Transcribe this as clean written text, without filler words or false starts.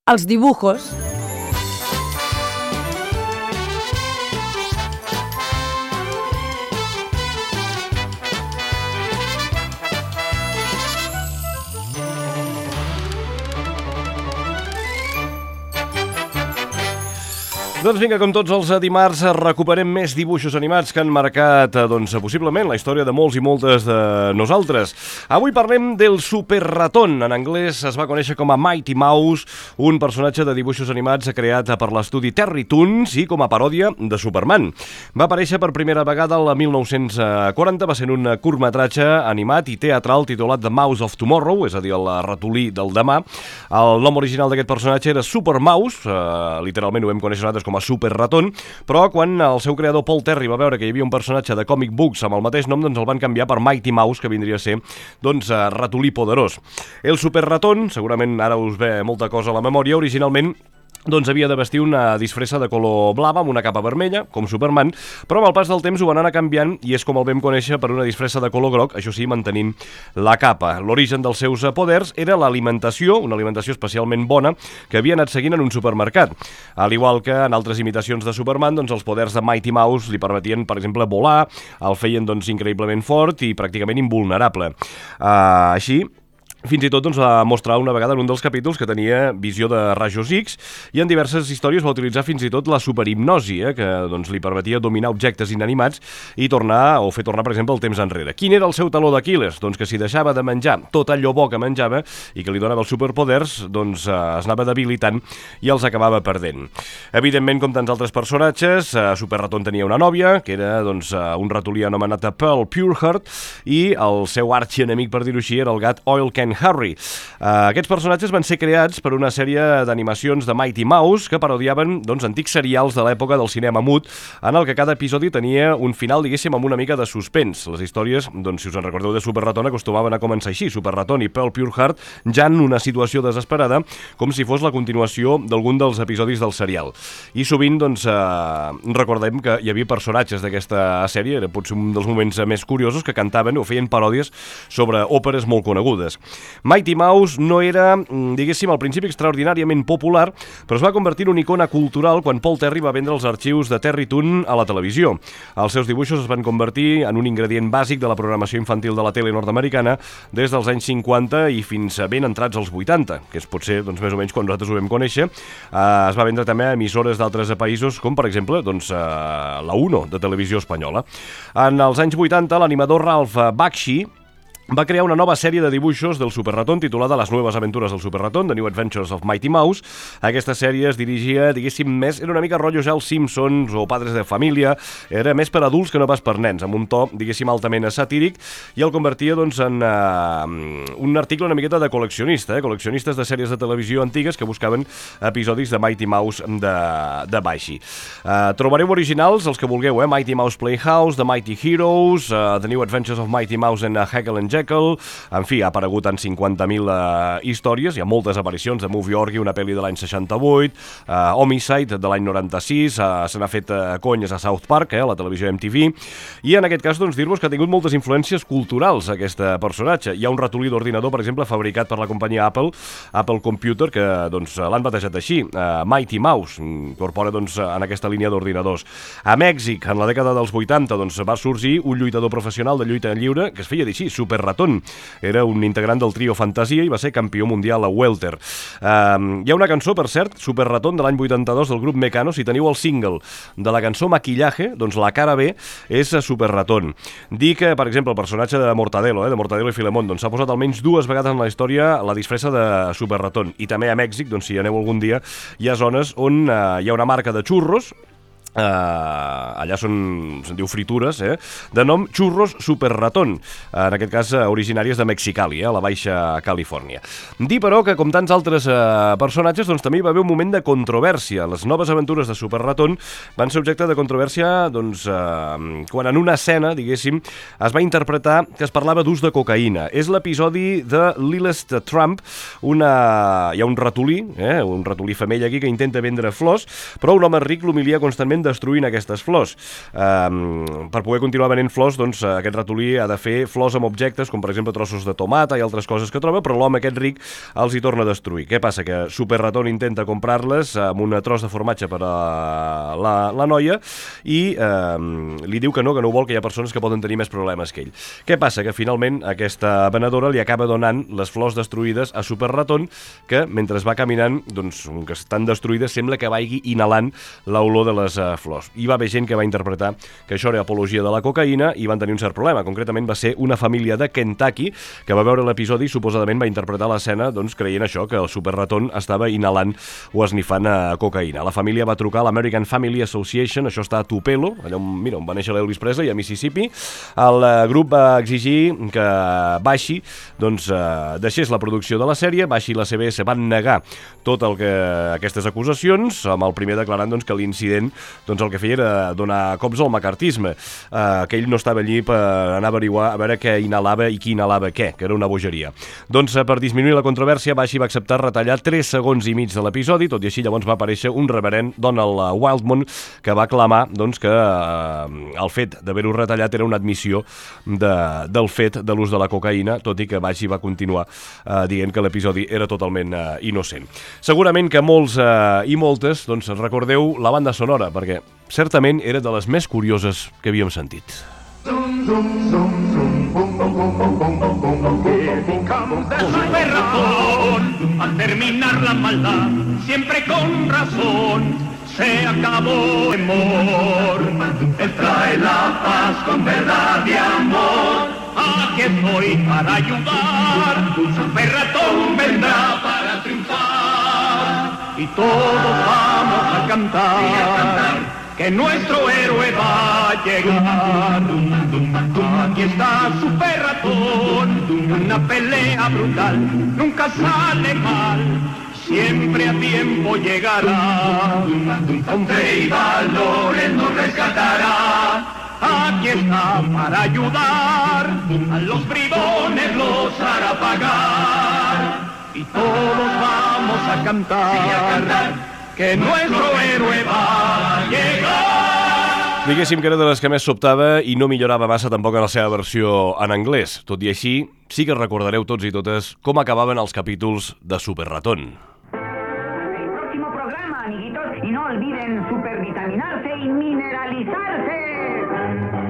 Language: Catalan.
els dibujos. Doncs vinga, com tots els dimarts, recuperem més dibuixos animats que han marcat, possiblement, la història de molts i moltes de nosaltres. Avui parlem del Super Ratón. En anglès es va conèixer com a Mighty Mouse, un personatge de dibuixos animats creat per l'estudi Terrytoons i com a paròdia de Superman. Va aparèixer per primera vegada el 1940, va ser un curtmetratge animat i teatral titulat The Mouse of Tomorrow, és a dir, el ratolí del demà. El nom original d'aquest personatge era Super Mouse, literalment ho vam conèixer nosaltres com a Super Ratón, però quan el seu creador Paul Terry va veure que hi havia un personatge de comic books amb el mateix nom, doncs el van canviar per Mighty Mouse, que vindria a ser ratolí poderós. El Super Ratón, segurament ara us ve molta cosa a la memòria, originalment havia de vestir una disfressa de color blava amb una capa vermella, com Superman, però amb el pas del temps ho van anar canviant i és com el vam conèixer per una disfressa de color groc, això sí, mantenint la capa. L'origen dels seus poders era l'alimentació, una alimentació especialment bona, que havia anat seguint en un supermercat. Al igual que en altres imitacions de Superman, els poders de Mighty Mouse li permetien, per exemple, volar, el feien increïblement fort i pràcticament invulnerable. Així, fins i tot va mostrar una vegada en un dels capítols que tenia visió de rajos X i en diverses històries va utilitzar fins i tot la superhipnosi, que li permetia dominar objectes inanimats i fer tornar, per exemple, el temps enrere. Quin era el seu taló d'Aquil·les? Doncs que si deixava de menjar tot allò bo que menjava i que li donava els superpoders, es anava debilitant i els acabava perdent. Evidentment, com tants altres personatges, Super Ratón tenia una nòvia, que era un ratolí anomenat Pearl Pureheart, i el seu arxienemic, per dir-ho així, era el gat Oil Can Harry. Aquests personatges van ser creats per una sèrie d'animacions de Mighty Mouse que parodiaven antics serials de l'època del cinema mut, en el que cada episodi tenia un final, diguéssim, amb una mica de suspens. Les històries, si us en recordeu de Super Ratón, acostumaven a començar així, Super Ratón i Pearl Pureheart ja en una situació desesperada, com si fos la continuació d'algun dels episodis del serial. I sovint, recordem que hi havia personatges d'aquesta sèrie, era potser un dels moments més curiosos, que cantaven o feien paròdies sobre òperes molt conegudes. Mighty Mouse no era, diguéssim, al principi extraordinàriament popular, però es va convertir en una icona cultural quan Paul Terry va vendre els arxius de Terrytoon a la televisió. Els seus dibuixos es van convertir en un ingredient bàsic de la programació infantil de la tele nord-americana des dels anys 50 i fins ben entrats als 80, que és potser més o menys quan nosaltres ho vam conèixer. Es va vendre també a emissores d'altres països, com per exemple la Uno de televisió espanyola. En els anys 80, l'animador Ralph Bakshi va crear una nova sèrie de dibuixos del Super Ratón titulada Les Nuevas Aventuras del Super Ratón, The New Adventures of Mighty Mouse. Aquesta sèrie es dirigia, diguéssim, era una mica rotllo ja els Simpsons o Padres de Família, era més per adults que no pas per nens, amb un to, diguéssim, altament satíric, i el convertia en un article una miqueta de col·leccionista, col·leccionistes de sèries de televisió antigues que buscaven episodis de Mighty Mouse de Bakshi. Trobareu originals, els que vulgueu, Mighty Mouse Playhouse, The Mighty Heroes, The New Adventures of Mighty Mouse and Heckle and Jekyll, en fi, ha aparegut en 50.000 històries, hi ha moltes aparicions de Movie Orgy, una pel·li de l'any 68, Homicide de l'any 96, se n'ha fet conyes a South Park, a la televisió MTV, i en aquest cas dir-vos que ha tingut moltes influències culturals aquest personatge. Hi ha un ratolí d'ordinador, per exemple, fabricat per la companyia Apple Computer, que l'han batejat així, Mighty Mouse, incorpora en aquesta línia d'ordinadors. A Mèxic, en la dècada dels 80, va sorgir un lluitador professional de lluita lliure que es feia dir així, Super Ratón. Era un integrant del trio Fantasia i va ser campió mundial a welter. Hi ha una cançó, per cert, Super Ratón, de l'any 82 del grup Mecano. Si teniu el single de la cançó Maquillaje, la cara B és Super Ratón. Dir que, per exemple, el personatge de Mortadelo, de Mortadelo i Filemón, s'ha posat almenys 2 vegades en la història la disfressa de Super Ratón. I també a Mèxic, si hi aneu algun dia, hi ha zones on hi ha una marca de xurros, allà se'n diu fritures, de nom Churros Super Ratón, en aquest cas originàries de Mexicali, a la Baixa Califòrnia. Dir, però, que com tants altres personatges, també hi va haver un moment de controvèrsia. Les noves aventures de Super Ratón van ser objecte de controvèrsia quan en una escena, diguéssim, es va interpretar que es parlava d'ús de cocaïna. És l'episodi de Lillest Trump, hi ha un ratolí femella aquí que intenta vendre flors, però un home ric l'humilia constantment destruint aquestes flors. Per poder continuar venent flors, doncs aquest ratolí ha de fer flors amb objectes, com per exemple trossos de tomata i altres coses que troba, però l'home aquest ric els hi torna a destruir. Què passa? Que Super Ratón intenta comprar-les amb un tros de formatge per a la noia i li diu que no ho vol, que hi ha persones que poden tenir més problemes que ell. Què passa? Que finalment aquesta venedora li acaba donant les flors destruïdes a Super Ratón, que mentre va caminant, doncs, que estan destruïdes, sembla que vagi inhalant l'olor de les flors. Hi va haver gent que va interpretar que això era apologia de la cocaïna i van tenir un cert problema. Concretament va ser una família de Kentucky que va veure l'episodi i suposadament va interpretar l'escena doncs, creient això, que el Super Ratón estava inhalant o esnifant cocaïna. La família va trucar a l'American Family Association, això està a Tupelo, allà on va néixer l'Elvis Presley, a Mississippi. El grup va exigir que Bashi deixés la producció de la sèrie. Bashi i la CBS van negar tot el que aquestes acusacions, amb el primer declarant que l'incident el que feia era donar cops al macartisme, que ell no estava allí per anar a averiguar a veure què inhalava i qui inhalava què, que era una bogeria. Per disminuir la controvèrsia, Bashi va acceptar retallar 3 segons i mig de l'episodi, tot i així llavors va aparèixer un reverend, Donald Wildmon, que va clamar que el fet d'haver-ho retallat era una admissió del fet de l'ús de la cocaïna, tot i que Bashi va continuar dient que l'episodi era totalment innocent. Segurament que molts i moltes recordeu la banda sonora, perquè certament era de les més curioses que havíem sentit. Super Ratón, al terminar la maldad, siempre con razón, se acabó el amor. Él trae la paz con verdad y amor. Aquí estoy para ayudar, Super Ratón vendrá para triunfar. Y todos vamos a cantar, que nuestro héroe va a llegar. Aquí está Super Ratón, una pelea brutal, nunca sale mal, siempre a tiempo llegará. Con fe y valor él nos rescatará. Aquí está para ayudar, a los bribones los hará pagar. Y todos vamos a cantar, que nuestro héroe va a llegar. Diguéssim que era de les que més sobtava i no millorava massa tampoc en la seva versió en anglès. Tot i així, sí que recordareu tots i totes com acabaven els capítols de Super Ratón. El próximo programa, amiguitos, y no olviden supervitaminarse y mineralizarse.